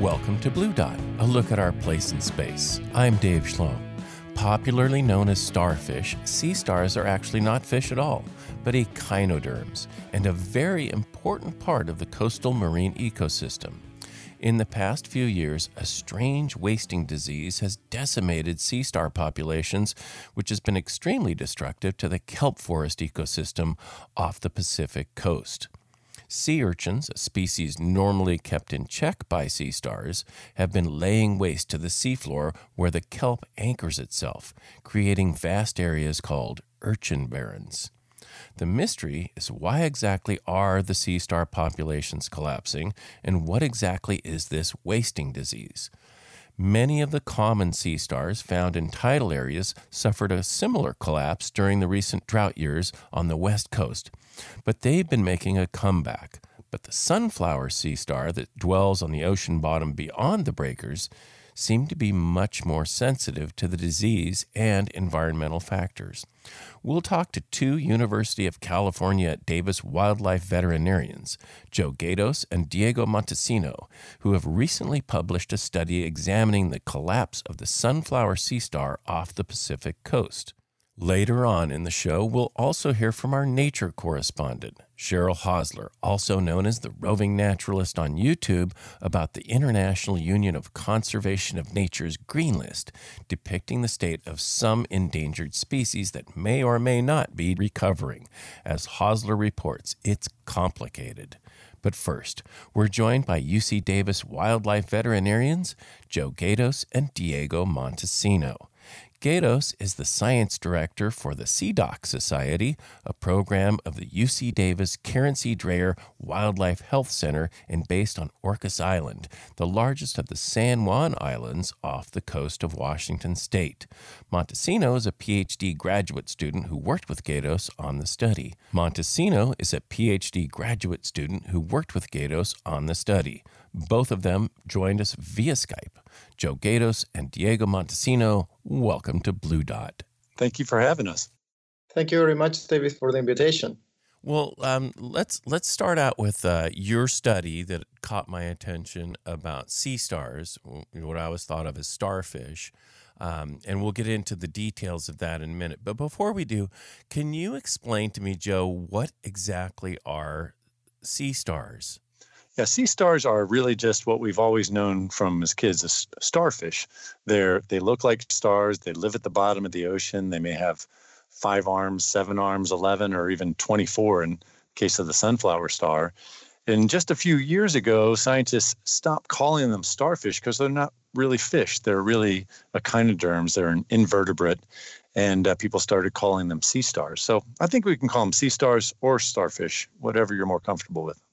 Welcome to Blue Dot, a look at our place in space. I'm Dave Schlom. Popularly known as starfish, sea stars are actually not fish at all, but echinoderms, and a very important part of the coastal marine ecosystem. In the past few years, a strange wasting disease has decimated sea star populations, which has been extremely destructive to the kelp forest ecosystem off the Pacific coast. Sea urchins, a species normally kept in check by sea stars, have been laying waste to the seafloor where the kelp anchors itself, creating vast areas called urchin barrens. The mystery is why exactly are the sea star populations collapsing, and what exactly is this wasting disease? Many of the common sea stars found in tidal areas suffered a similar collapse during the recent drought years on the west coast, but they've been making a comeback. But the sunflower sea star that dwells on the ocean bottom beyond the breakers seem to be much more sensitive to the disease and environmental factors. We'll talk to two University of California at Davis wildlife veterinarians, Joe Gatos and Diego Montesino, who have recently published a study examining the collapse of the sunflower sea star off the Pacific coast. Later on in the show, we'll also hear from our nature correspondent, Cheryl Hosler, also known as the Roving Naturalist on YouTube, about the International Union of Conservation of Nature's Green List, depicting the state of some endangered species that may or may not be recovering. As Hosler reports, it's complicated. But first, we're joined by UC Davis wildlife veterinarians, Joe Gatos and Diego Montesino. Gatos is the science director for the Sea Doc Society, a program of the UC Davis Karen C. Dreyer Wildlife Health Center and based on Orcas Island, the largest of the San Juan Islands off the coast of Washington State. Montesino is a PhD graduate student who worked with Gatos on the study. Montesino is a PhD graduate student who worked with Gatos on the study. Both of them joined us via Skype. Joe Gatos and Diego Montesino, welcome to Blue Dot. Thank you for having us. Thank you very much, David, for the invitation. Well, let's start out with your study that caught my attention about sea stars, what I always thought of as starfish, and we'll get into the details of that in a minute. But before we do, can you explain to me, Joe, what exactly are sea stars? Yeah, sea stars are really just what we've always known from as kids as starfish. They look like stars. They live at the bottom of the ocean. They may have 5 arms, 7 arms, 11, or even 24 in case of the sunflower star. And just a few years ago, scientists stopped calling them starfish because they're not really fish. They're really echinoderms. They're an invertebrate. And people started calling them sea stars. So I think we can call them sea stars or starfish, whatever you're more comfortable with.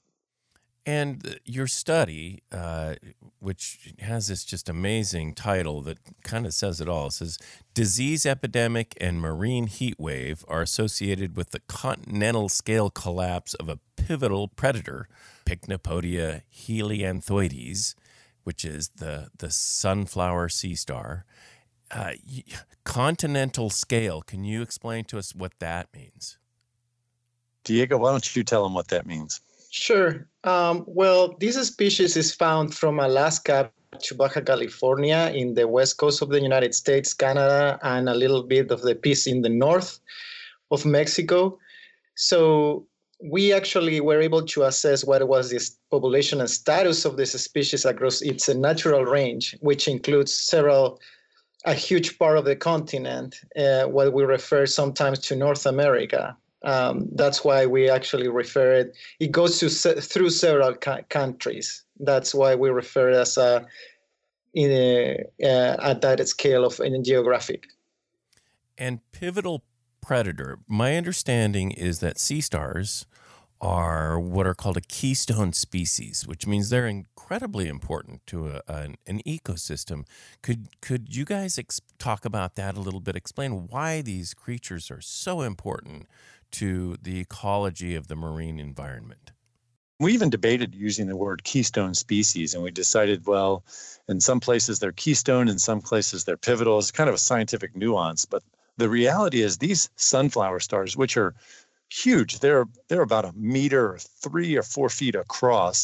And your study, which has this just amazing title that kind of says it all, it says, Disease Epidemic and Marine Heat Wave are associated with the continental scale collapse of a pivotal predator, Pycnopodia helianthoides, which is the sunflower sea star. Continental scale, can you explain to us what that means? Diego, why don't you tell them what that means? Sure. Well, this species is found from Alaska to Baja California in the west coast of the United States, Canada, and a little bit of the piece in the north of Mexico. So we actually were able to assess what was this population and status of this species across its natural range, which includes a huge part of the continent, what we refer sometimes to North America. That's why we actually refer it. It goes through several countries. That's why we refer it as at that scale of geographic. And pivotal predator. My understanding is that sea stars are what are called a keystone species, which means they're incredibly important to an ecosystem. Could you guys talk about that a little bit? Explain why these creatures are so important to the ecology of the marine environment. We even debated using the word keystone species, and we decided, well, in some places they're keystone, in some places they're pivotal. It's kind of a scientific nuance, but the reality is these sunflower stars, which are huge, they're about a meter or 3 or 4 feet across.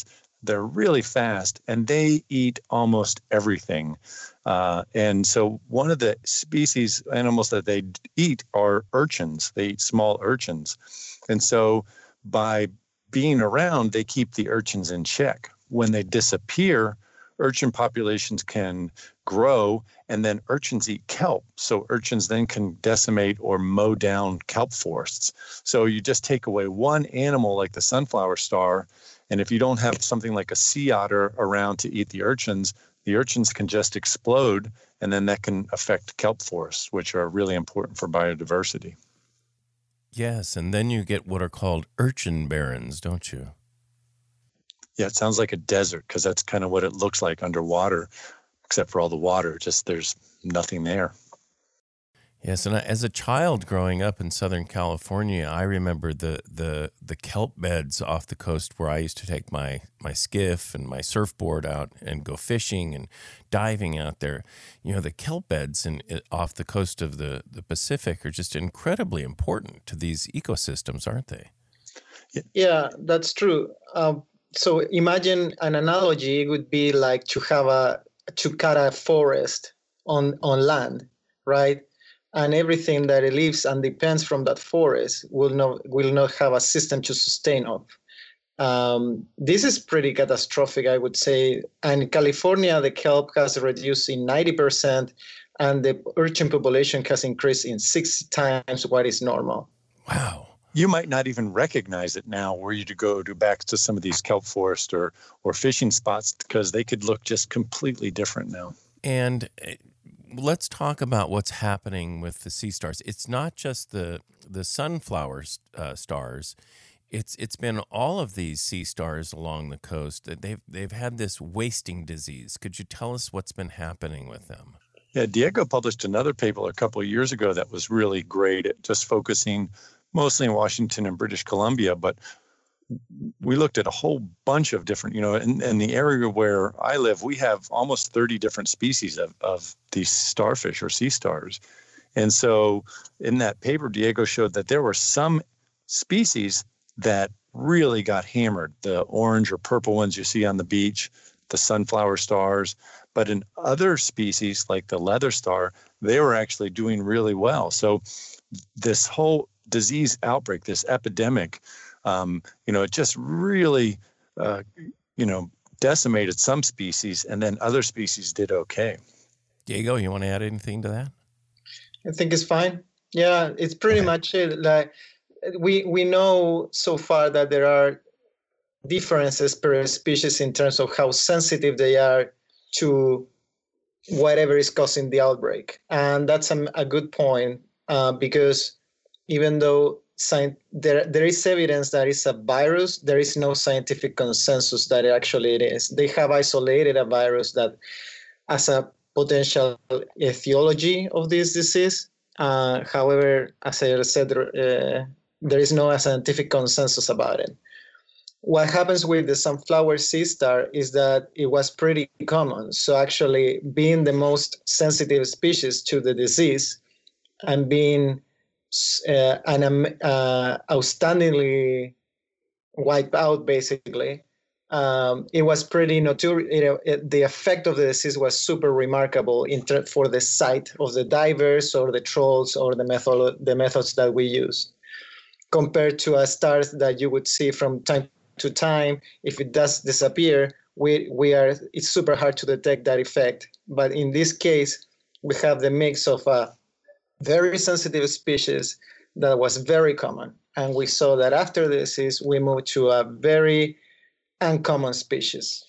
they're really fast, and they eat almost everything. And so one of the species animals that they eat are urchins. They eat small urchins. And so by being around, they keep the urchins in check. When they disappear, urchin populations can grow, and then urchins eat kelp. So urchins then can decimate or mow down kelp forests. So you just take away one animal like the sunflower star, and if you don't have something like a sea otter around to eat the urchins can just explode, and then that can affect kelp forests, which are really important for biodiversity. Yes, and then you get what are called urchin barrens, don't you? Yeah, it sounds like a desert because that's kind of what it looks like underwater, except for all the water. Just there's nothing there. Yes, and as a child growing up in Southern California, I remember the kelp beds off the coast where I used to take my skiff and my surfboard out and go fishing and diving out there. You know, the kelp beds off the coast of the Pacific are just incredibly important to these ecosystems, aren't they? Yeah, that's true. So imagine an analogy would be like to cut a forest on land, right? And everything that lives and depends from that forest will not have a system to sustain of. This is pretty catastrophic, I would say. And in California, the kelp has reduced in 90%, and the urchin population has increased in 60 times what is normal. Wow. You might not even recognize it now were you to go back to some of these kelp forests or fishing spots, because they could look just completely different now. And let's talk about what's happening with the sea stars. It's not just the sunflower stars. It's been all of these sea stars along the coast. They've had this wasting disease. Could you tell us what's been happening with them? Yeah, Diego published another paper a couple of years ago that was really great at just focusing mostly in Washington and British Columbia, but we looked at a whole bunch of different, in the area where I live, we have almost 30 different species of these starfish or sea stars. And so in that paper, Diego showed that there were some species that really got hammered, the orange or purple ones you see on the beach, the sunflower stars. But in other species like the leather star, they were actually doing really well. So this whole disease outbreak, this epidemic, it just really, decimated some species, and then other species did okay. Diego, you want to add anything to that? I think it's fine. Yeah, it's pretty much it. Like we know so far that there are differences per species in terms of how sensitive they are to whatever is causing the outbreak, and that's a good point because even though there is evidence that it's a virus, there is no scientific consensus that actually it is. They have isolated a virus that as a potential etiology of this disease. However, as I said, there is no scientific consensus about it. What happens with the sunflower sea star is that it was pretty common. So actually being the most sensitive species to the disease and being outstandingly wiped out, basically, it was pretty notorious. The effect of the disease was super remarkable for the sight of the divers or the trolls or the methods that we use, compared to a star that you would see from time to time. If it does disappear, it's super hard to detect that effect. But in this case, we have the mix of a very sensitive species that was very common. And we saw that after the disease, we moved to a very uncommon species.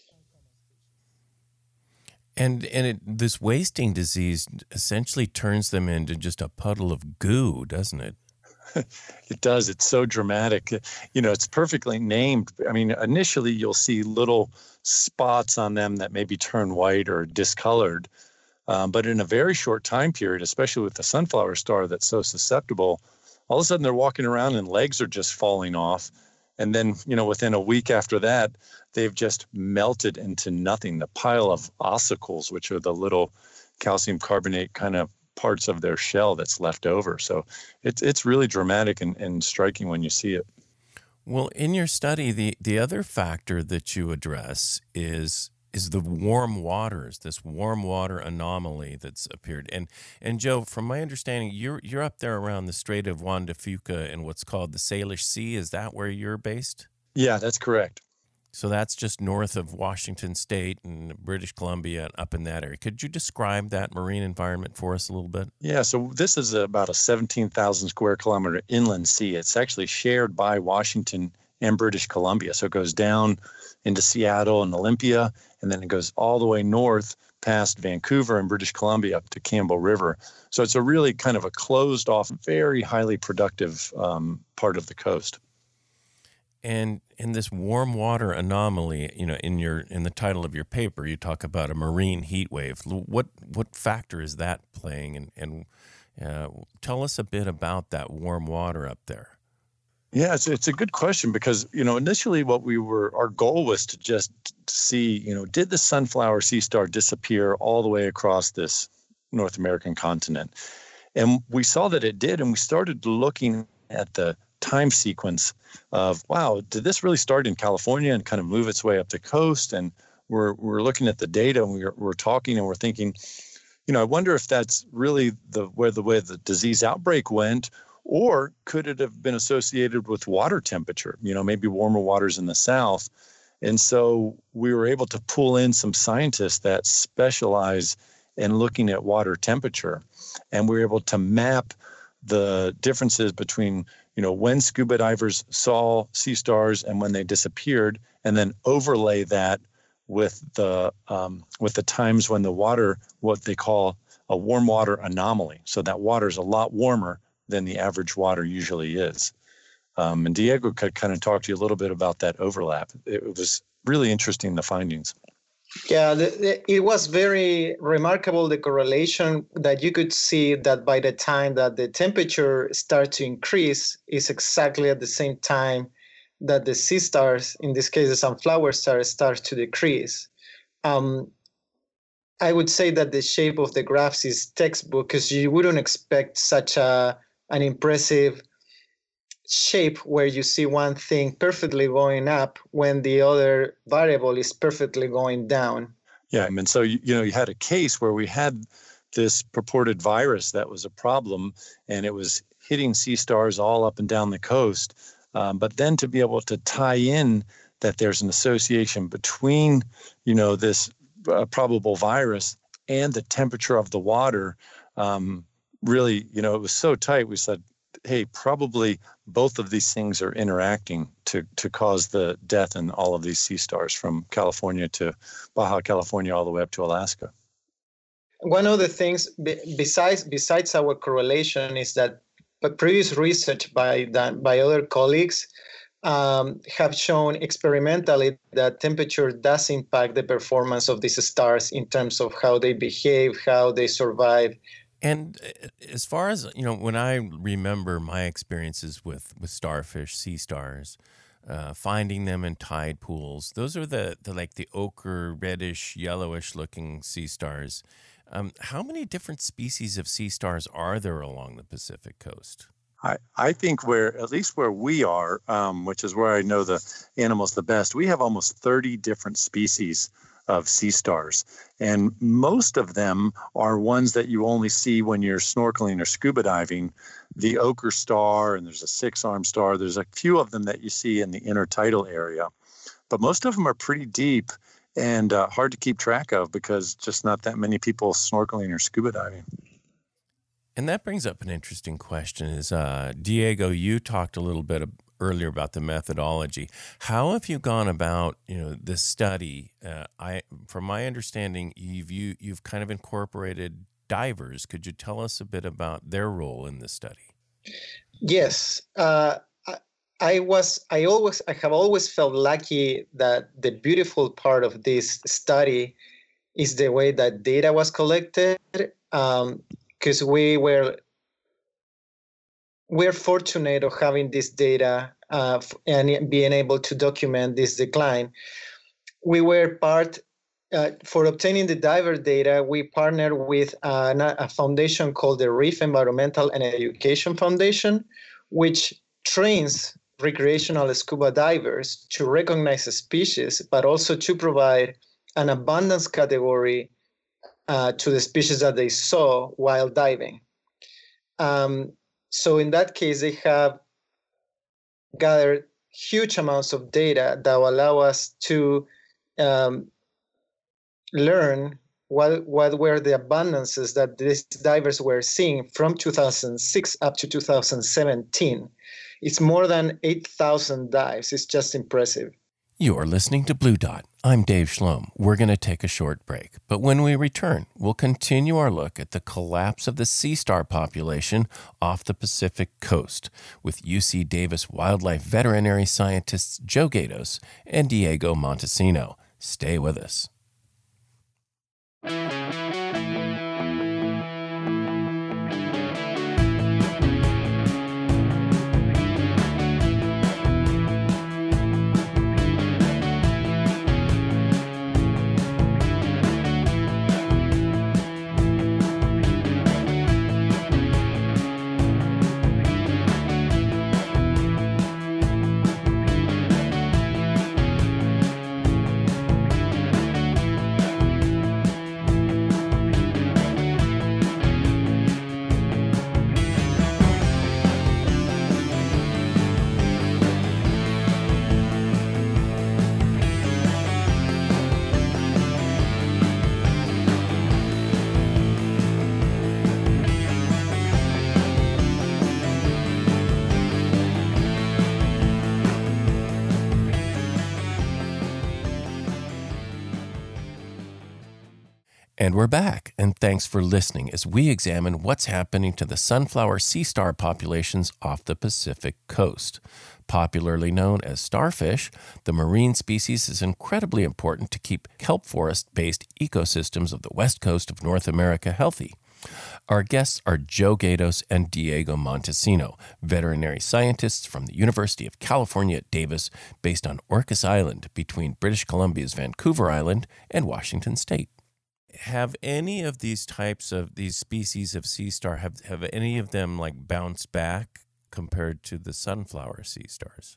And this wasting disease essentially turns them into just a puddle of goo, doesn't it? It does. It's so dramatic. It's perfectly named. I mean, initially you'll see little spots on them that maybe turn white or discolored. But in a very short time period, especially with the sunflower star that's so susceptible, all of a sudden they're walking around and legs are just falling off. And then, within a week after that, they've just melted into nothing. The pile of ossicles, which are the little calcium carbonate kind of parts of their shell that's left over. So it's really dramatic and striking when you see it. Well, in your study, the other factor that you address is the warm waters, this warm water anomaly that's appeared. And Joe, from my understanding, you're up there around the Strait of Juan de Fuca in what's called the Salish Sea. Is that where you're based? Yeah, that's correct. So that's just north of Washington State and British Columbia, up in that area. Could you describe that marine environment for us a little bit? Yeah, so this is about a 17,000 square kilometer inland sea. It's actually shared by Washington and British Columbia. So it goes down into Seattle and Olympia, and then it goes all the way north past Vancouver and British Columbia up to Campbell River. So it's a really kind of a closed off, very highly productive part of the coast. And in this warm water anomaly, in the title of your paper, you talk about a marine heat wave. What factor is that playing? And tell us a bit about that warm water up there. Yeah, it's a good question because, initially our goal was to just see, did the sunflower sea star disappear all the way across this North American continent? And we saw that it did, and we started looking at the time sequence of, wow, did this really start in California and kind of move its way up the coast? And we're looking at the data, and we're talking, and we're thinking, I wonder if that's really the way the disease outbreak went, or could it have been associated with water temperature, maybe warmer waters in the south? And so we were able to pull in some scientists that specialize in looking at water temperature, and we were able to map the differences between when scuba divers saw sea stars and when they disappeared, and then overlay that with the times when the water, what they call a warm water anomaly. So that water is a lot warmer than the average water usually is. And Diego could kind of talk to you a little bit about that overlap. It was really interesting, the findings. Yeah, it was very remarkable, the correlation that you could see that by the time that the temperature starts to increase is exactly at the same time that the sea stars, in this case the sunflower stars, start to decrease. I would say that the shape of the graphs is textbook because you wouldn't expect such an impressive shape where you see one thing perfectly going up when the other variable is perfectly going down. Yeah, and so you had a case where we had this purported virus that was a problem, and it was hitting sea stars all up and down the coast. But then to be able to tie in that there's an association between this probable virus and the temperature of the water, really, it was so tight. We said, hey, probably both of these things are interacting to cause the death in all of these sea stars from California to Baja California all the way up to Alaska. One of the things besides our correlation is that previous research by other colleagues have shown experimentally that temperature does impact the performance of these stars in terms of how they behave, how they survive. And as far as, when I remember my experiences with starfish, sea stars, finding them in tide pools, those are the ochre, reddish, yellowish looking sea stars. How many different species of sea stars are there along the Pacific coast? I think at least where we are, which is where I know the animals the best, we have almost 30 different species of sea stars. And most of them are ones that you only see when you're snorkeling or scuba diving. The ochre star, and there's a six-armed star. There's a few of them that you see in the intertidal area. But most of them are pretty deep and hard to keep track of because just not that many people snorkeling or scuba diving. And that brings up an interesting question is, Diego, you talked a little bit earlier about the methodology. How have you gone about, this study? From my understanding, you've kind of incorporated divers. Could you tell us a bit about their role in this study? Yes. I have always felt lucky that the beautiful part of this study is the way that data was collected. Because we're fortunate of having this data and being able to document this decline. We were for obtaining the diver data, we partnered with a foundation called the Reef Environmental and Education Foundation, which trains recreational scuba divers to recognize a species, but also to provide an abundance category to the species that they saw while diving. So in that case, they have gathered huge amounts of data that will allow us to learn what were the abundances that these divers were seeing from 2006 up to 2017. It's more than 8,000 dives. It's just impressive. You are listening to Blue Dot. I'm Dave Schlom. We're going to take a short break, but when we return, we'll continue our look at the collapse of the sea star population off the Pacific coast with UC Davis wildlife veterinary scientists Joe Gatos and Diego Montesino. Stay with us. And we're back, and thanks for listening as we examine what's happening to the sunflower sea star populations off the Pacific coast. Popularly known as starfish, the marine species is incredibly important to keep kelp forest-based ecosystems of the west coast of North America healthy. Our guests are Joe Gatos and Diego Montesino, veterinary scientists from the University of California at Davis, based on Orcas Island between British Columbia's Vancouver Island and Washington State. Have any of these types of these species of sea star, have any of them like bounced back compared to the sunflower sea stars?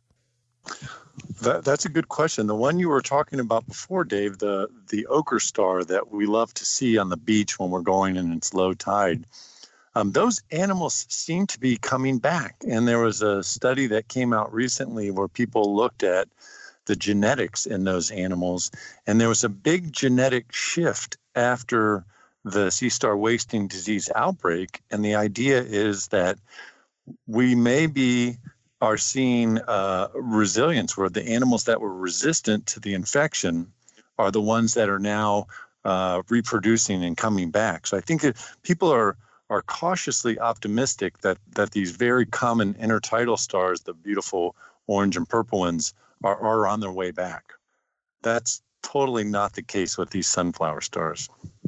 That's a good question. The one you were talking about before, Dave, the ochre star that we love to see on the beach when we're going and it's low tide, those animals seem to be coming back. And there was a study that came out recently where people looked at the genetics in those animals, and there was a big genetic shift after the sea star wasting disease outbreak. And the idea is that we are seeing resilience, where the animals that were resistant to the infection are the ones that are now reproducing and coming back. So I think that people are cautiously optimistic that these very common intertidal stars, the beautiful orange and purple ones, are on their way back. That's totally not the case with these sunflower stars.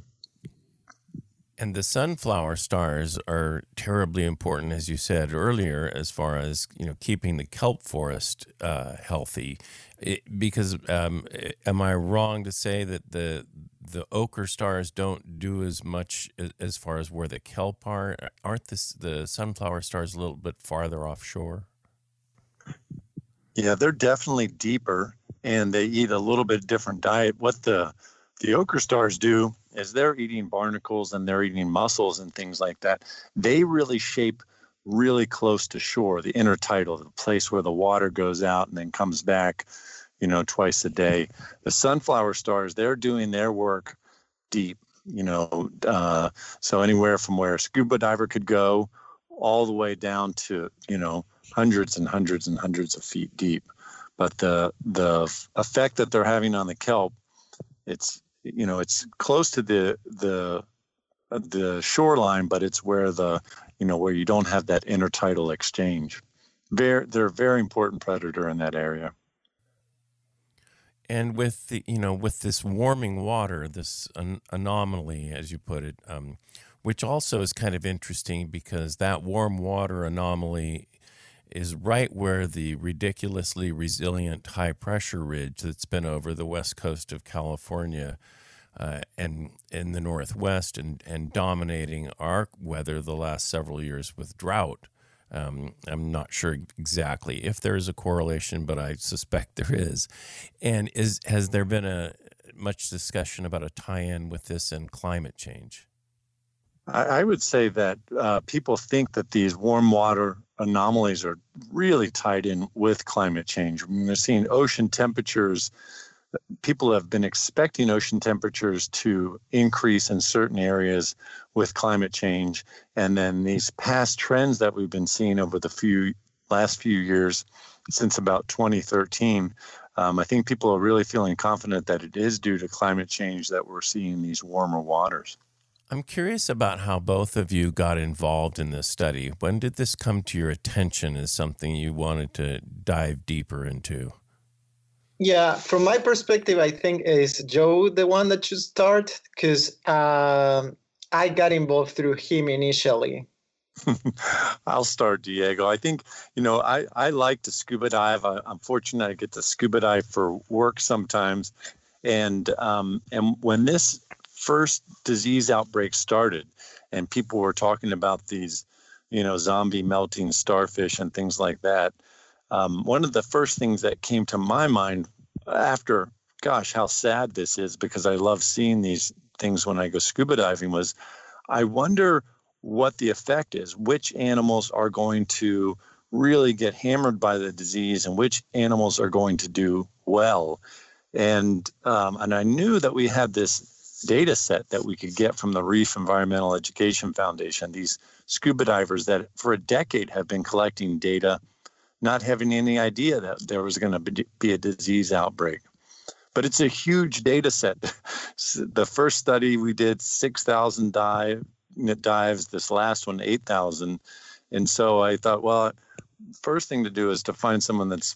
And the sunflower stars are terribly important, as you said earlier, as far as keeping the kelp forest healthy. Because am I wrong to say that the ochre stars don't do as much as far as where the kelp are? Aren't the sunflower stars a little bit farther offshore? Yeah, they're definitely deeper, and they eat a little bit different diet. What the ochre stars do is they're eating barnacles and they're eating mussels and things like that. They really shape really close to shore, the intertidal, the place where the water goes out and then comes back, twice a day. The sunflower stars, they're doing their work deep, so anywhere from where a scuba diver could go all the way down to, hundreds and hundreds and hundreds of feet deep. But the effect that they're having on the kelp, it's close to the shoreline, but it's where where you don't have that intertidal exchange. They're a very important predator in that area. And with with this warming water, this anomaly, as you put it, which also is kind of interesting because that warm water anomaly is right where the ridiculously resilient high-pressure ridge that's been over the west coast of California and in the Northwest and dominating our weather the last several years with drought I'm not sure exactly if there is a correlation, but I suspect there is. And has there been much discussion about a tie-in with this and climate change? I would say that people think that these warm water anomalies are really tied in with climate change. When we're seeing ocean temperatures, people have been expecting ocean temperatures to increase in certain areas with climate change. And then these past trends that we've been seeing over the last few years, since about 2013, I think people are really feeling confident that it is due to climate change that we're seeing these warmer waters. I'm curious about how both of you got involved in this study. When did this come to your attention as something you wanted to dive deeper into? Yeah, from my perspective, I think is Joe the one that should start, because I got involved through him initially. I'll start, Diego. I think, I like to scuba dive. I'm fortunate I get to scuba dive for work sometimes. And when this first disease outbreak started and people were talking about these, zombie melting starfish and things like that, one of the first things that came to my mind after, gosh, how sad this is, because I love seeing these things when I go scuba diving, was I wonder what the effect is, which animals are going to really get hammered by the disease and which animals are going to do well. And I knew that we had this data set that we could get from the Reef Environmental Education Foundation, these scuba divers that for a decade have been collecting data, not having any idea that there was going to be a disease outbreak. But it's a huge data set. The first study we did 6,000 dives, this last one 8,000. And so I thought, well, first thing to do is to find someone that's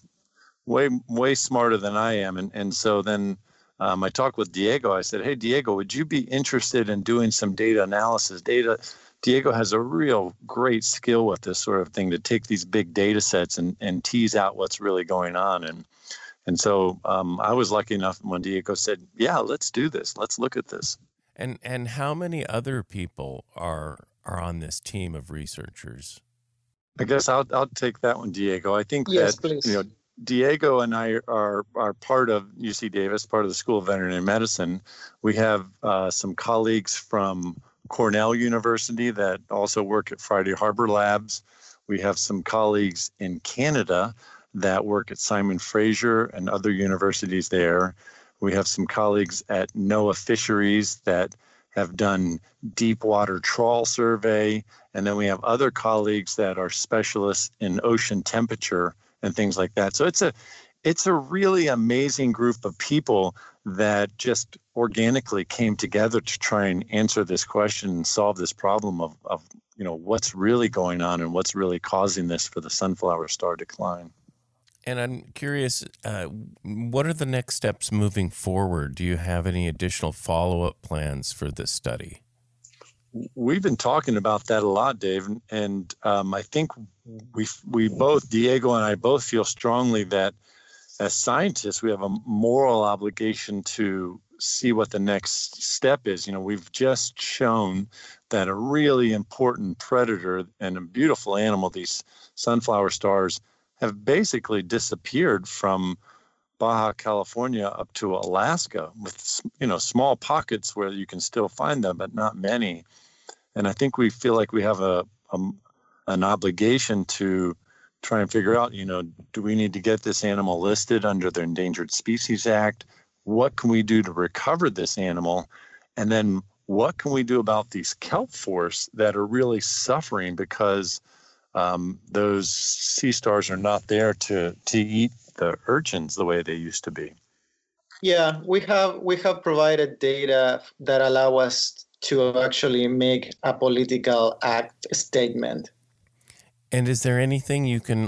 way smarter than I am. And so then I talked with Diego. I said, hey, Diego, would you be interested in doing some data analysis? Diego has a real great skill with this sort of thing, to take these big data sets and tease out what's really going on. And so I was lucky enough when Diego said, yeah, let's do this. Let's look at this. And how many other people are on this team of researchers? I guess I'll take that one, Diego. I think please. Diego and I are part of UC Davis, part of the School of Veterinary Medicine. We have some colleagues from Cornell University that also work at Friday Harbor Labs. We have some colleagues in Canada that work at Simon Fraser and other universities there. We have some colleagues at NOAA Fisheries that have done deep water trawl survey. And then we have other colleagues that are specialists in ocean temperature and things like that. So it's a really amazing group of people that just organically came together to try and answer this question and solve this problem of what's really going on and what's really causing this for the sunflower star decline. And I'm curious, what are the next steps moving forward? Do you have any additional follow-up plans for this study? We've been talking about that a lot, Dave, and I think we both, Diego and I, both feel strongly that as scientists, we have a moral obligation to see what the next step is. We've just shown that a really important predator and a beautiful animal, these sunflower stars, have basically disappeared from Baja California up to Alaska, with small pockets where you can still find them, but not many. And I think we feel like we have an obligation to try and figure out, do we need to get this animal listed under the Endangered Species Act? What can we do to recover this animal? And then what can we do about these kelp forests that are really suffering because those sea stars are not there to eat the urchins the way they used to be? Yeah, we have provided data that allow us to actually make a political act statement. And is there anything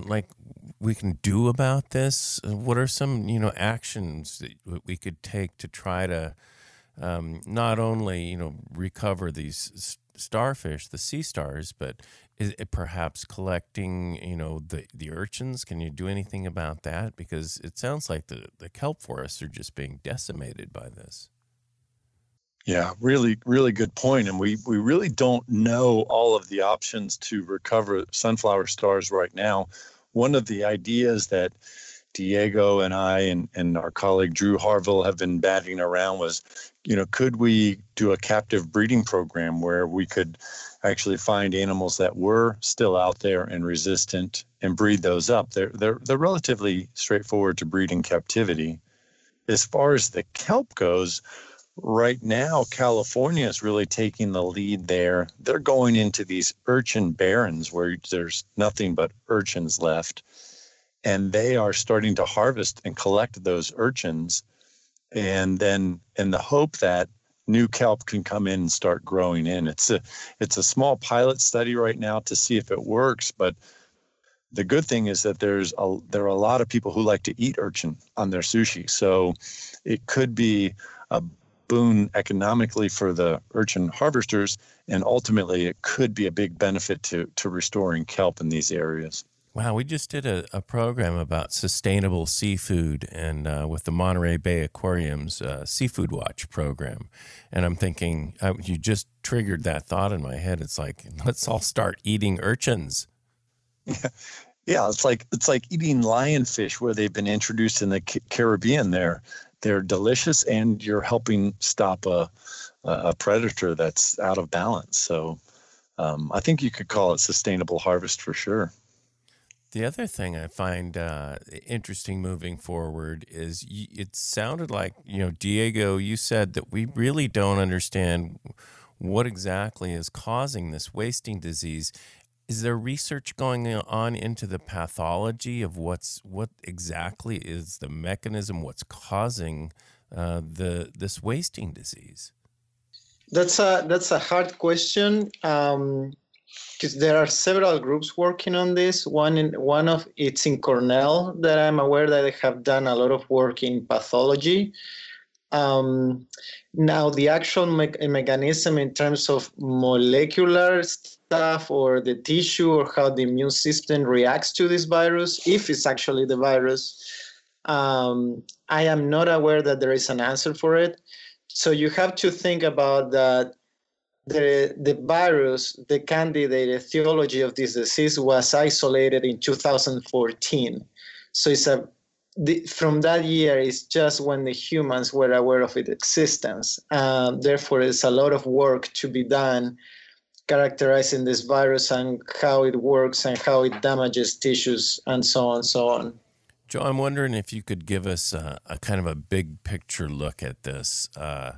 we can do about this? What are some, actions that we could take to try to not only, recover these starfish, the sea stars, but is it perhaps collecting, the urchins? Can you do anything about that? Because it sounds like the kelp forests are just being decimated by this. Yeah, really, really good point. And we really don't know all of the options to recover sunflower stars right now. One of the ideas that Diego and I and our colleague Drew Harville have been batting around was, could we do a captive breeding program where we could actually find animals that were still out there and resistant and breed those up? They're relatively straightforward to breed in captivity. As far as the kelp goes, right now, California is really taking the lead there. They're going into these urchin barrens where there's nothing but urchins left. And they are starting to harvest and collect those urchins. And then in the hope that new kelp can come in and start growing in. It's a small pilot study right now to see if it works. But the good thing is that there are a lot of people who like to eat urchin on their sushi. So it could be a boon economically for the urchin harvesters, and ultimately it could be a big benefit to restoring kelp in these areas. Wow, we just did a program about sustainable seafood and with the Monterey Bay Aquarium's Seafood Watch program. And I'm thinking, you just triggered that thought in my head. It's like, let's all start eating urchins. Yeah, it's like eating lionfish where they've been introduced in the Caribbean. They're delicious, and you're helping stop a predator that's out of balance. So I think you could call it sustainable harvest for sure. The other thing I find interesting moving forward is it sounded like, Diego, you said that we really don't understand what exactly is causing this wasting disease. Is there research going on into the pathology of what exactly is the mechanism, what's causing this wasting disease? That's a hard question. Because there are several groups working on this. It's in Cornell that I'm aware that they have done a lot of work in pathology. Now, the actual mechanism in terms of molecular stuff or the tissue or how the immune system reacts to this virus, if it's actually the virus, I am not aware that there is an answer for it. So you have to think about that. The virus, the candidate etiology of this disease was isolated in 2014. So from that year is just when the humans were aware of its existence. Therefore, there's a lot of work to be done characterizing this virus and how it works and how it damages tissues and so on and so on. Joe, I'm wondering if you could give us a kind of a big picture look at this.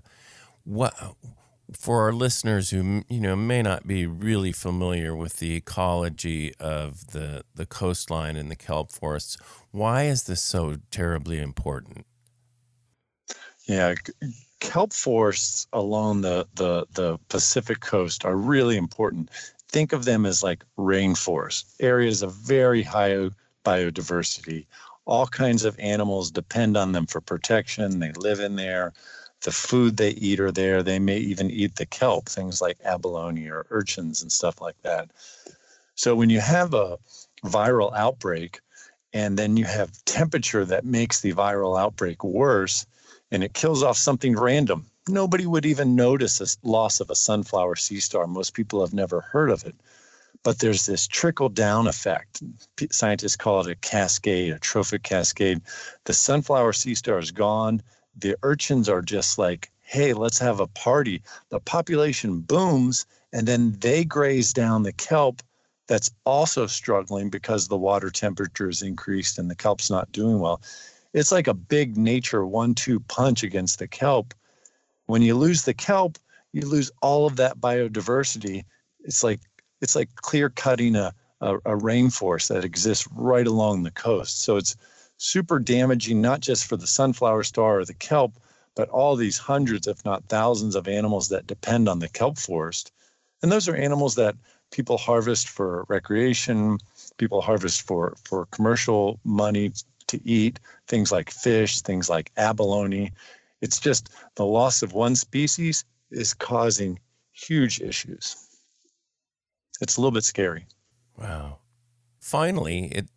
For our listeners who may not be really familiar with the ecology of the coastline and the kelp forests, why is this so terribly important? Yeah, kelp forests along the Pacific coast are really important. Think of them as like rainforests, areas of very high biodiversity. All kinds of animals depend on them for protection. They live in there. The food they eat are there. They may even eat the kelp, things like abalone or urchins and stuff like that. So when you have a viral outbreak and then you have temperature that makes the viral outbreak worse and it kills off something random, nobody would even notice a loss of a sunflower sea star. Most people have never heard of it. But there's this trickle-down effect. Scientists call it a cascade, a trophic cascade. The sunflower sea star is gone. The urchins are just like, hey, let's have a party. The population booms, and then they graze down the kelp that's also struggling because the water temperature is increased and the kelp's not doing well. It's like a big nature 1-2 punch against the kelp. When you lose the kelp, you lose all of that biodiversity. It's like clear cutting a rainforest that exists right along the coast. So it's super damaging, not just for the sunflower star or the kelp, but all these hundreds, if not thousands of animals that depend on the kelp forest. And those are animals that people harvest for recreation, people harvest for commercial money to eat, things like fish, things like abalone. It's just the loss of one species is causing huge issues. It's a little bit scary. Wow. Finally,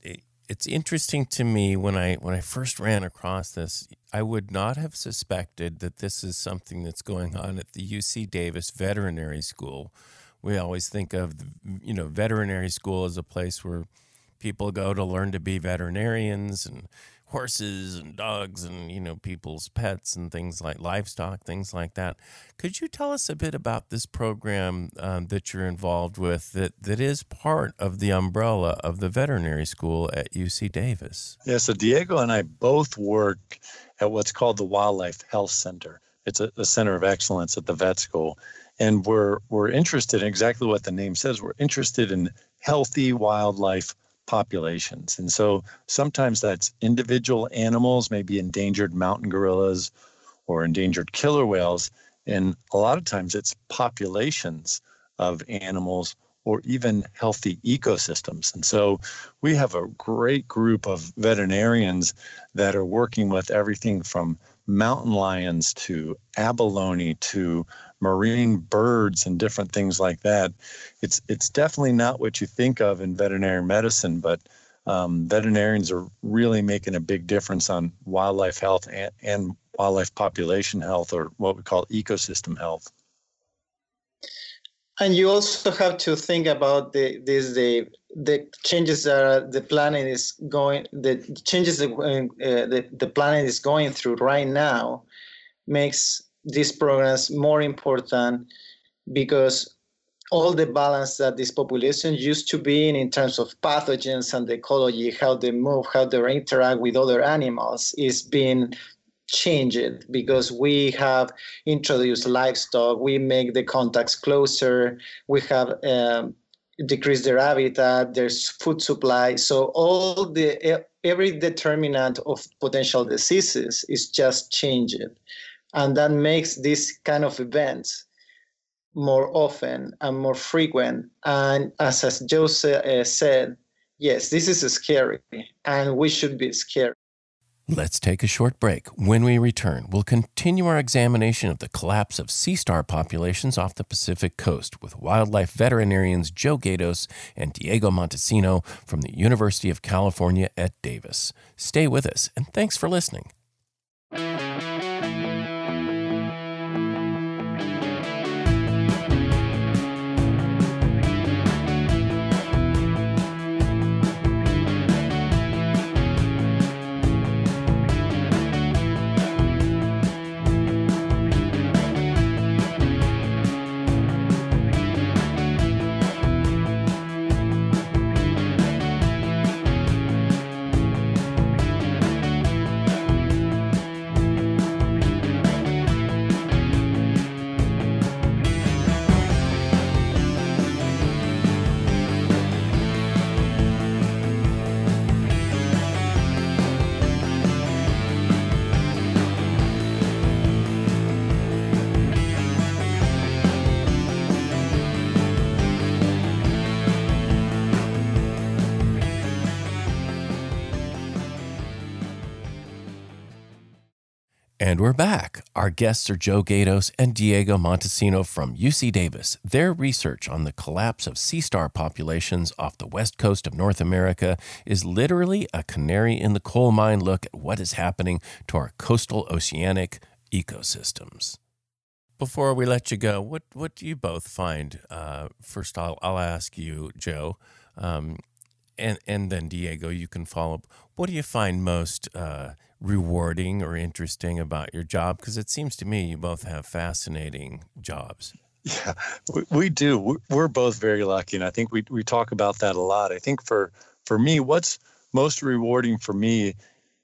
It's interesting to me when I first ran across this, I would not have suspected that this is something that's going on at the UC Davis Veterinary School. We always think of, veterinary school as a place where people go to learn to be veterinarians and horses and dogs and, people's pets and things like livestock, things like that. Could you tell us a bit about this program that you're involved with that is part of the umbrella of the veterinary school at UC Davis? Yeah, so Diego and I both work at what's called the Wildlife Health Center. It's a center of excellence at the vet school. And we're interested in exactly what the name says. We're interested in healthy wildlife populations. And so sometimes that's individual animals, maybe endangered mountain gorillas or endangered killer whales. And a lot of times it's populations of animals or even healthy ecosystems. And so we have a great group of veterinarians that are working with everything from mountain lions to abalone to marine birds and different things like that. It's definitely not what you think of in veterinary medicine, but veterinarians are really making a big difference on wildlife health and wildlife population health, or what we call ecosystem health. And you also have to think about the changes that the planet is going, the changes that the planet is going through right now makes these programs more important, because all the balance that this population used to be in terms of pathogens and ecology, how they move, how they interact with other animals, is being changed because we have introduced livestock, we make the contacts closer, we have decreased their habitat, there's food supply. So every determinant of potential diseases is just changing. And that makes these kind of events more often and more frequent. And as Joe said, yes, this is scary, and we should be scared. Let's take a short break. When we return, we'll continue our examination of the collapse of sea star populations off the Pacific coast with wildlife veterinarians Joe Gatos and Diego Montesino from the University of California at Davis. Stay with us, and thanks for listening. And we're back. Our guests are Joe Gatos and Diego Montesino from UC Davis. Their research on the collapse of sea star populations off the west coast of North America is literally a canary in the coal mine look at what is happening to our coastal oceanic ecosystems. Before we let you go, what do you both find? First, I'll ask you, Joe, and then Diego, you can follow up. What do you find most rewarding or interesting about your job? Because it seems to me you both have fascinating jobs. Yeah, we do. We're both very lucky, and I think we talk about that a lot. I think for me, what's most rewarding for me,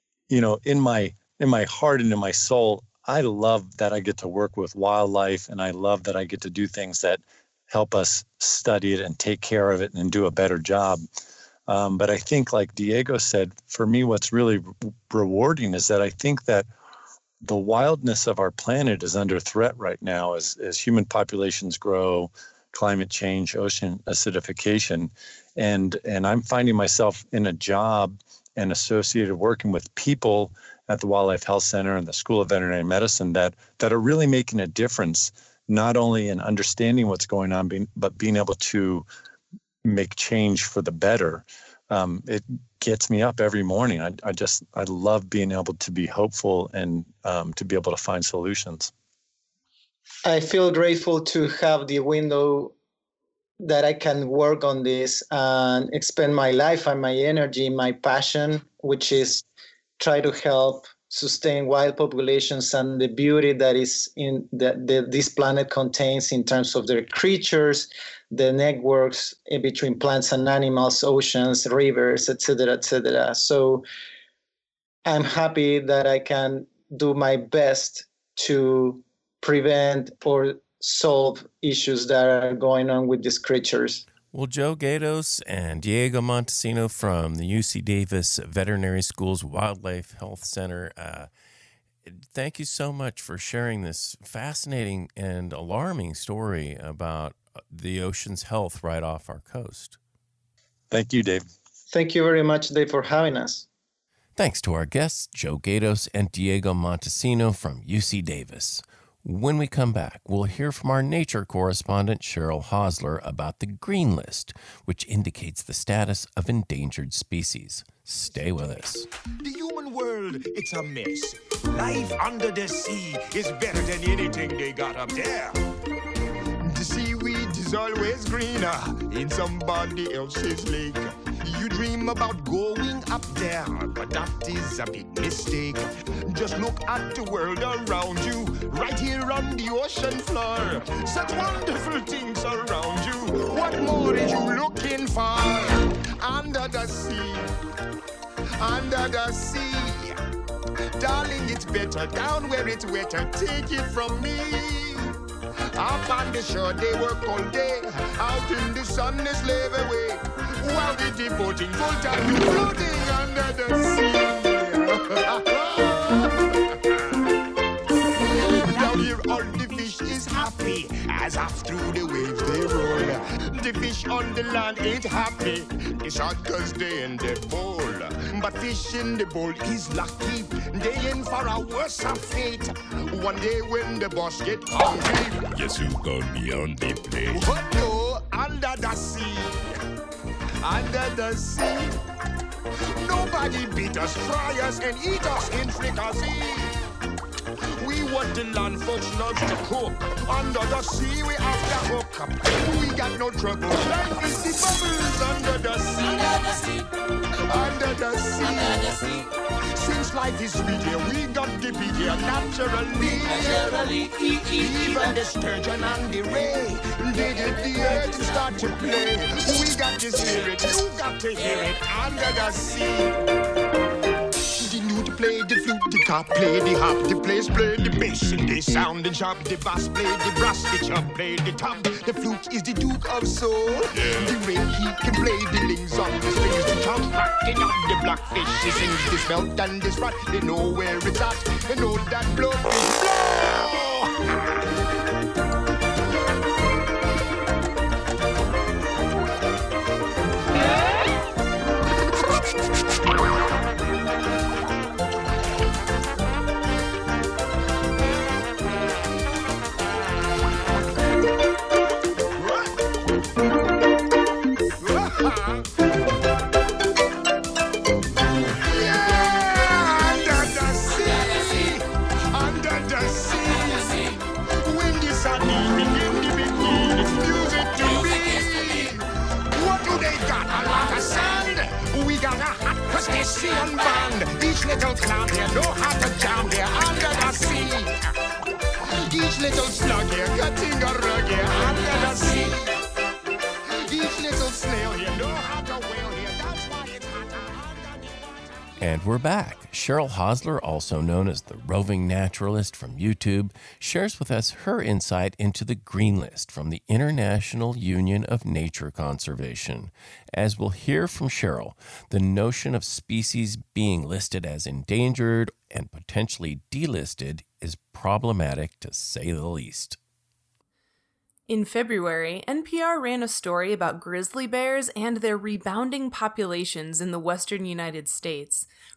in my heart and in my soul, I love that I get to work with wildlife, and I love that I get to do things that help us study it and take care of it and do a better job. But I think, like Diego said, for me, what's really rewarding is that I think that the wildness of our planet is under threat right now as human populations grow, climate change, ocean acidification. And I'm finding myself in a job and associated working with people at the Wildlife Health Center and the School of Veterinary Medicine that are really making a difference, not only in understanding what's going on, but being able to make change for the better. it gets me up every morning. I love being able to be hopeful and to be able to find solutions. I feel grateful to have the window that I can work on this and expend my life and my energy, my passion, which is try to help sustain wild populations and the beauty that is in this planet contains in terms of their creatures, the networks in between plants and animals, oceans, rivers, etc., etc. So I'm happy that I can do my best to prevent or solve issues that are going on with these creatures. Well, Joe Gatos and Diego Montesino from the UC Davis Veterinary School's Wildlife Health Center, thank you so much for sharing this fascinating and alarming story about the ocean's health right off our coast. Thank you, Dave. Thank you very much, Dave, for having us. Thanks to our guests, Joe Gatos and Diego Montesino from UC Davis. When we come back, we'll hear from our nature correspondent, Cheryl Hosler, about the Green List, which indicates the status of endangered species. Stay with us. The human world, it's a mess. Life under the sea is better than anything they got up there. The seaweed is always greener in somebody else's lake. You dream about going up there, but that is a big mistake. Just look at the world around you, right here on the ocean floor. Such wonderful things around you. What more are you looking for? Under the sea, under the sea. Darling, it's better down where it's wetter. Take it from me. Up on the shore, they work all day. Out in the sun, they slave away. While they're devoting full time to floating under the sea. Down here, all the fish is happy as off through the waves they roll. The fish on the land ain't happy. It's hot 'cause they in the bowl. But fish in the bowl is lucky. They in for a worse fate. One day when the boss get hungry, yes, you gonna be on the plate. But no, under the sea, under the sea, nobody beat us, fry us, and eat us in fricassee. We want the land folks love to cook. Under the sea, we have to hook up. We got no trouble. Life is the bubbles under the sea. Under the sea. Under the sea. Under the sea. Since life is sweet here, we got to be here naturally. Naturally. Even the sturgeon and the ray, they did the earth to start to play. We got to hear it, you got to hear it. Under the sea. The newt play the flute, the cop play the harp, the players play the bass, and they sound and sharp. The bass play the brass, the chub play the top. The flute is the Duke of Soul. The ray, he can play the lings on the strings. The chub rocking on the blackfish. He sings this melt and this rot. They know where it's at. They know that blood is blow. Crustacean band. Each little clown here know how to jam here under the sea. Each little slug here cutting a rug here under the sea. Each little snail here know how to whale here. That's why it's hotter under the... And we're back. Cheryl Hosler, also known as the roving naturalist from YouTube, shares with us her insight into the Green List from the International Union of Nature Conservation. As we'll hear from Cheryl, the notion of species being listed as endangered and potentially delisted is problematic to say the least. In February, NPR ran a story about grizzly bears and their rebounding populations in the western United States,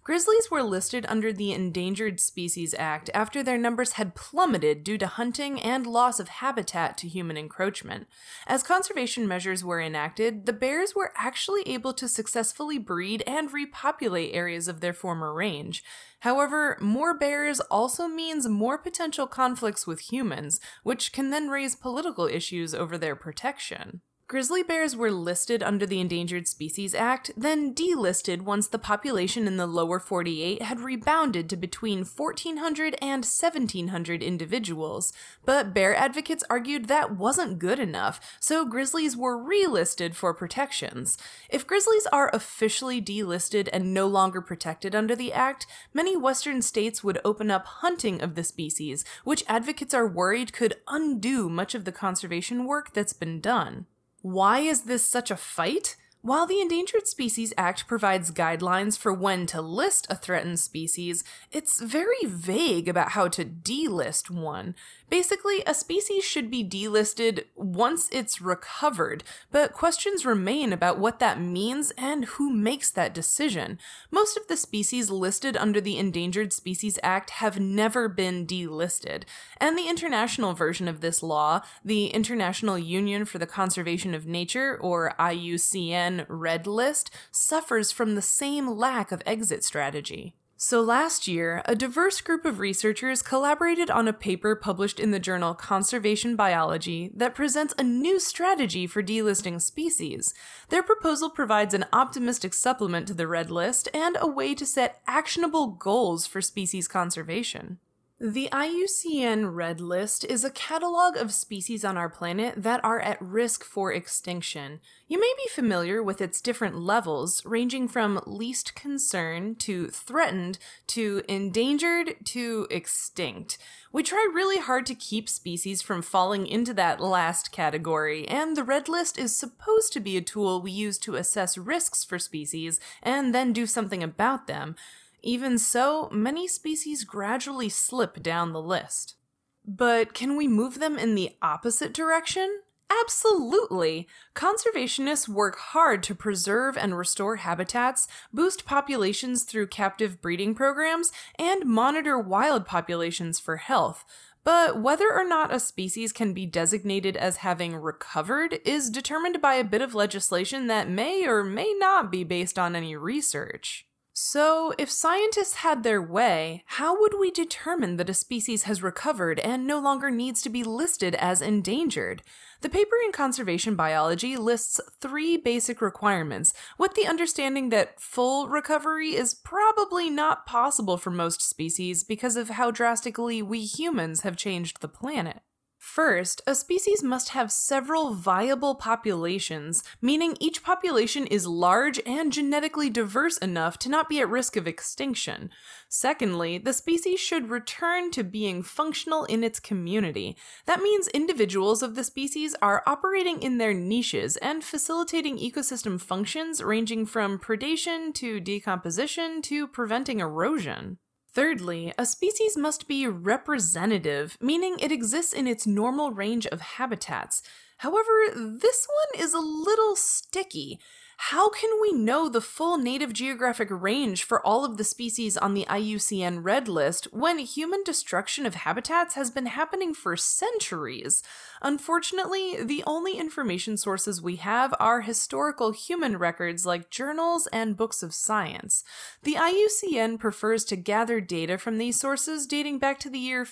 Grizzlies were listed under the Endangered Species Act after their numbers had plummeted due to hunting and loss of habitat to human encroachment. As conservation measures were enacted, the bears were actually able to successfully breed and repopulate areas of their former range. However, more bears also means more potential conflicts with humans, which can then raise political issues over their protection. Grizzly bears were listed under the Endangered Species Act, then delisted once the population in the lower 48 had rebounded to between 1,400 and 1,700 individuals. But bear advocates argued that wasn't good enough, so grizzlies were relisted for protections. If grizzlies are officially delisted and no longer protected under the act, many western states would open up hunting of the species, which advocates are worried could undo much of the conservation work that's been done. Why is this such a fight? While the Endangered Species Act provides guidelines for when to list a threatened species, it's very vague about how to delist one. Basically, a species should be delisted once it's recovered, but questions remain about what that means and who makes that decision. Most of the species listed under the Endangered Species Act have never been delisted, and the international version of this law, the International Union for the Conservation of Nature, or IUCN Red List, suffers from the same lack of exit strategy. So last year, a diverse group of researchers collaborated on a paper published in the journal Conservation Biology that presents a new strategy for delisting species. Their proposal provides an optimistic supplement to the Red List and a way to set actionable goals for species conservation. The IUCN Red List is a catalog of species on our planet that are at risk for extinction. You may be familiar with its different levels, ranging from least concern to threatened to endangered to extinct. We try really hard to keep species from falling into that last category, and the Red List is supposed to be a tool we use to assess risks for species and then do something about them. Even so, many species gradually slip down the list. But can we move them in the opposite direction? Absolutely! Conservationists work hard to preserve and restore habitats, boost populations through captive breeding programs, and monitor wild populations for health. But whether or not a species can be designated as having recovered is determined by a bit of legislation that may or may not be based on any research. So, if scientists had their way, how would we determine that a species has recovered and no longer needs to be listed as endangered? The paper in Conservation Biology lists 3 basic requirements, with the understanding that full recovery is probably not possible for most species because of how drastically we humans have changed the planet. First, a species must have several viable populations, meaning each population is large and genetically diverse enough to not be at risk of extinction. Secondly, the species should return to being functional in its community. That means individuals of the species are operating in their niches and facilitating ecosystem functions ranging from predation to decomposition to preventing erosion. Thirdly, a species must be representative, meaning it exists in its normal range of habitats. However, this one is a little sticky. How can we know the full native geographic range for all of the species on the IUCN Red List when human destruction of habitats has been happening for centuries? Unfortunately, the only information sources we have are historical human records like journals and books of science. The IUCN prefers to gather data from these sources dating back to the year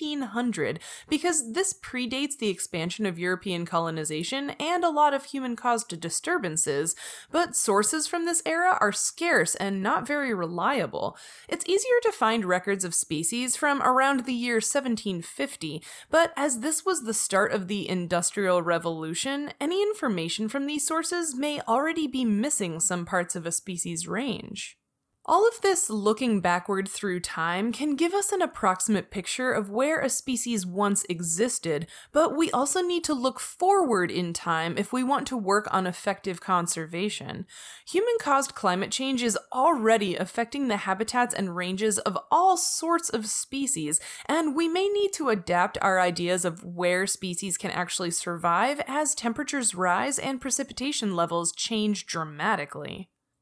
1500 because this predates the expansion of European colonization and a lot of human-caused disturbances, but sources from this era are scarce and not very reliable. It's easier to find records of species from around the year 1750, but as this was the start of the Industrial Revolution, any information from these sources may already be missing some parts of a species' range. All of this looking backward through time can give us an approximate picture of where a species once existed, but we also need to look forward in time if we want to work on effective conservation. Human-caused climate change is already affecting the habitats and ranges of all sorts of species, and we may need to adapt our ideas of where species can actually survive as temperatures rise and precipitation levels change dramatically.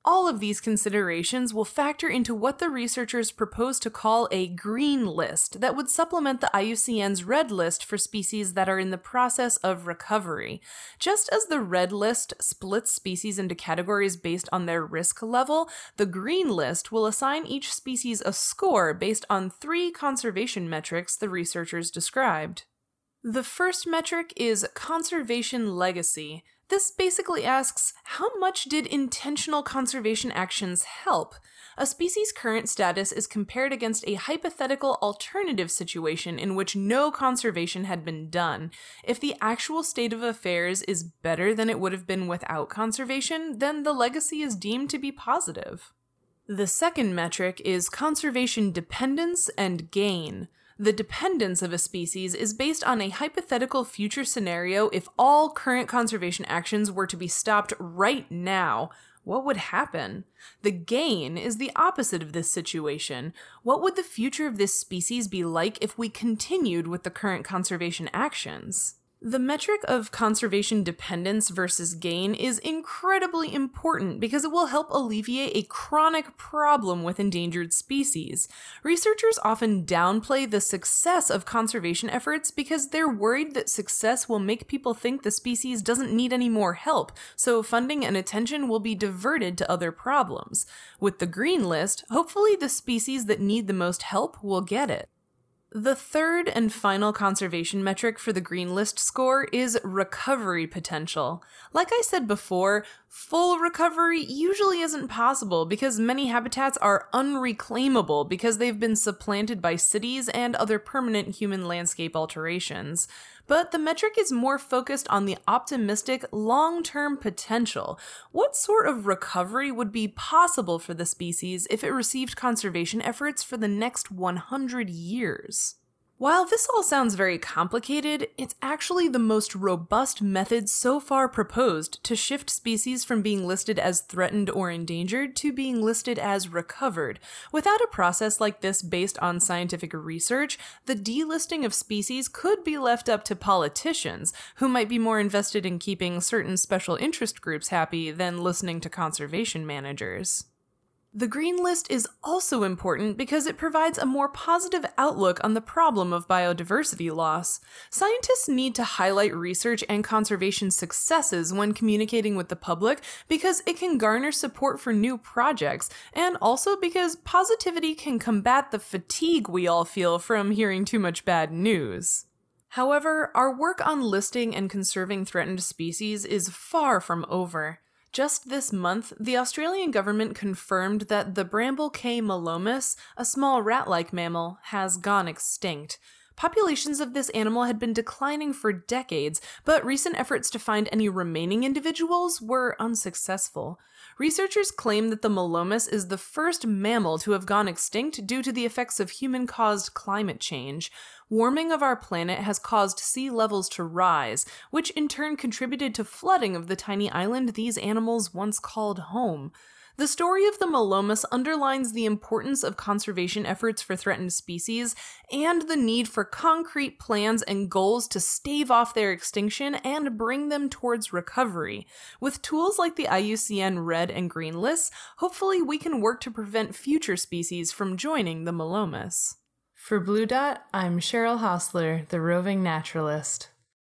All of these considerations will factor into what the researchers propose to call a green list that would supplement the IUCN's red list for species that are in the process of recovery. Just as the red list splits species into categories based on their risk level, the green list will assign each species a score based on 3 conservation metrics the researchers described. The first metric is conservation legacy. This basically asks, how much did intentional conservation actions help? A species' current status is compared against a hypothetical alternative situation in which no conservation had been done. If the actual state of affairs is better than it would have been without conservation, then the legacy is deemed to be positive. The second metric is conservation dependence and gain. The dependence of a species is based on a hypothetical future scenario. If all current conservation actions were to be stopped right now, what would happen? The gain is the opposite of this situation. What would the future of this species be like if we continued with the current conservation actions? The metric of conservation dependence versus gain is incredibly important because it will help alleviate a chronic problem with endangered species. Researchers often downplay the success of conservation efforts because they're worried that success will make people think the species doesn't need any more help, so funding and attention will be diverted to other problems. With the green list, hopefully the species that need the most help will get it. The third and final conservation metric for the green list score is recovery potential. Like I said before, full recovery usually isn't possible because many habitats are unreclaimable because they've been supplanted by cities and other permanent human landscape alterations. But the metric is more focused on the optimistic long-term potential. What sort of recovery would be possible for the species if it received conservation efforts for the next 100 years? While this all sounds very complicated, it's actually the most robust method so far proposed to shift species from being listed as threatened or endangered to being listed as recovered. Without a process like this based on scientific research, the delisting of species could be left up to politicians, who might be more invested in keeping certain special interest groups happy than listening to conservation managers. The green list is also important because it provides a more positive outlook on the problem of biodiversity loss. Scientists need to highlight research and conservation successes when communicating with the public because it can garner support for new projects, and also because positivity can combat the fatigue we all feel from hearing too much bad news. However, our work on listing and conserving threatened species is far from over. Just this month, the Australian government confirmed that the Bramble K. malomus, a small rat-like mammal, has gone extinct. Populations of this animal had been declining for decades, but recent efforts to find any remaining individuals were unsuccessful. Researchers claim that the malomus is the first mammal to have gone extinct due to the effects of human-caused climate change. Warming of our planet has caused sea levels to rise, which in turn contributed to flooding of the tiny island these animals once called home. The story of the malomus underlines the importance of conservation efforts for threatened species and the need for concrete plans and goals to stave off their extinction and bring them towards recovery. With tools like the IUCN Red and Green lists, hopefully we can work to prevent future species from joining the malomus. For Blue Dot, I'm Cheryl Hostler, the roving naturalist.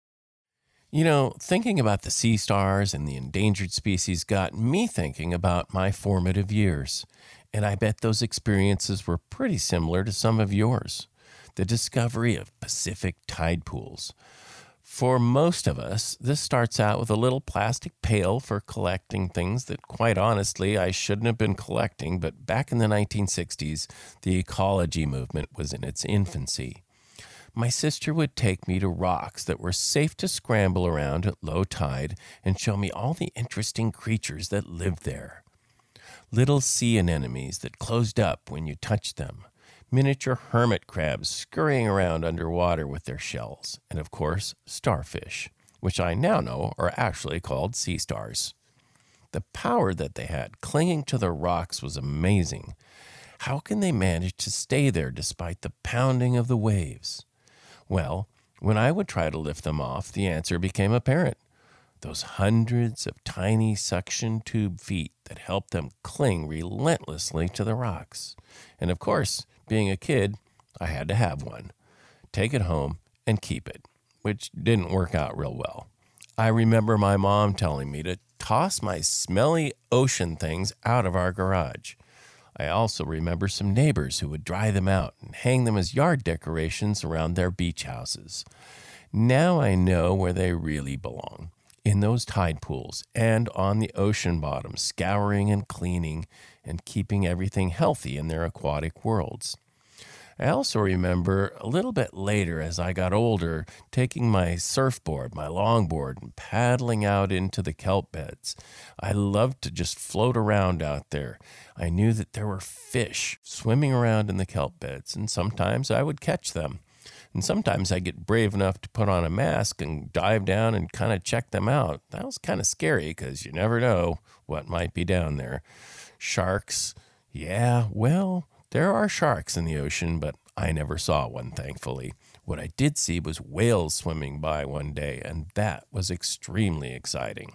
You know, thinking about the sea stars and the endangered species got me thinking about my formative years. And I bet those experiences were pretty similar to some of yours. The discovery of Pacific tide pools. For most of us, this starts out with a little plastic pail for collecting things that, quite honestly, I shouldn't have been collecting, but back in the 1960s, the ecology movement was in its infancy. My sister would take me to rocks that were safe to scramble around at low tide and show me all the interesting creatures that lived there. Little sea anemones that closed up when you touched them, miniature hermit crabs scurrying around underwater with their shells, and of course, starfish, which I now know are actually called sea stars. The power that they had clinging to the rocks was amazing. How can they manage to stay there despite the pounding of the waves? Well, when I would try to lift them off, the answer became apparent. those hundreds of tiny suction tube feet that help them cling relentlessly to the rocks. And of course, being a kid, I had to have one. Take it home and keep it, which didn't work out real well. I remember my mom telling me to toss my smelly ocean things out of our garage. I also remember some neighbors who would dry them out and hang them as yard decorations around their beach houses. Now I know where they really belong, in those tide pools and on the ocean bottom, scouring and cleaning and keeping everything healthy in their aquatic worlds. I also remember a little bit later, as I got older, taking my surfboard, my longboard, and paddling out into the kelp beds. I loved to just float around out there. I knew that there were fish swimming around in the kelp beds, and sometimes I would catch them. And sometimes I'd get brave enough to put on a mask and dive down and kind of check them out. That was kind of scary because you never know what might be down there. Sharks, yeah, well, there are sharks in the ocean, but I never saw one, thankfully. What I did see was whales swimming by one day, and that was extremely exciting.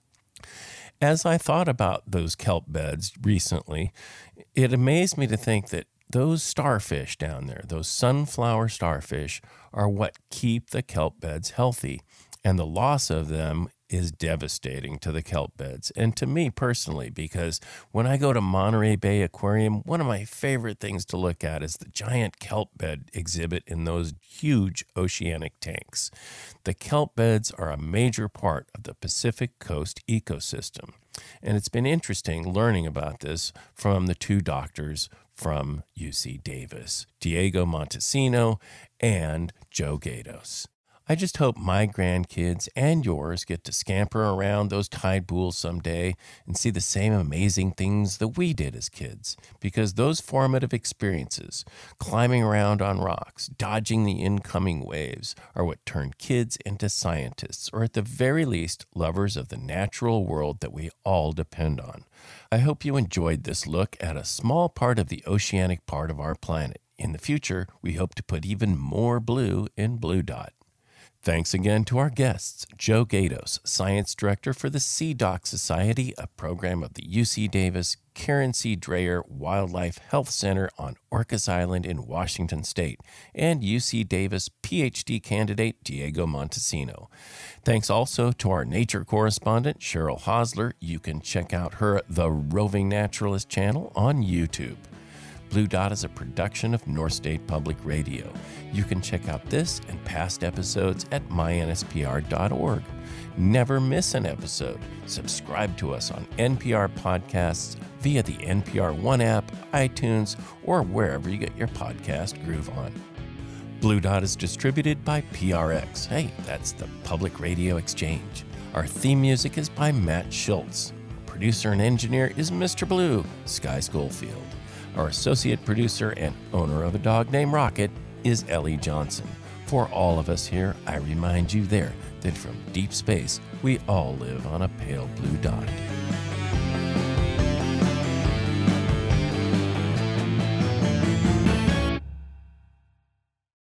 As I thought about those kelp beds recently, it amazed me to think that those starfish down there, those sunflower starfish, are what keep the kelp beds healthy, and the loss of them is devastating to the kelp beds and to me personally, because when I go to Monterey Bay Aquarium, one of my favorite things to look at is the giant kelp bed exhibit in those huge oceanic tanks. The kelp beds are a major part of the Pacific Coast ecosystem, and it's been interesting learning about this from the two doctors from UC Davis, Diego Montesino and Joe Gatos. I just hope my grandkids and yours get to scamper around those tide pools someday and see the same amazing things that we did as kids, because those formative experiences, climbing around on rocks, dodging the incoming waves, are what turned kids into scientists, or at the very least, lovers of the natural world that we all depend on. I hope you enjoyed this look at a small part of the oceanic part of our planet. In the future, we hope to put even more blue in Blue Dot. Thanks again to our guests, Joe Gatos, Science Director for the Sea Doc Society, a program of the UC Davis Karen C. Dreyer Wildlife Health Center on Orcas Island in Washington State, and UC Davis PhD candidate Diego Montesino. Thanks also to our nature correspondent, Cheryl Hosler. You can check out her The Roving Naturalist channel on YouTube. Blue Dot is a production of North State Public Radio. You can check out this and past episodes at mynspr.org. Never miss an episode. Subscribe to us on NPR Podcasts via the NPR One app, iTunes, or wherever you get your podcast groove on. Blue Dot is distributed by PRX. Hey, that's the Public Radio Exchange. Our theme music is by Matt Schultz. Producer and engineer is Mr. Blue, Sky Schofield. Our associate producer and owner of a dog named Rocket is Ellie Johnson. For all of us here, I remind you there that from deep space, we all live on a pale blue dot.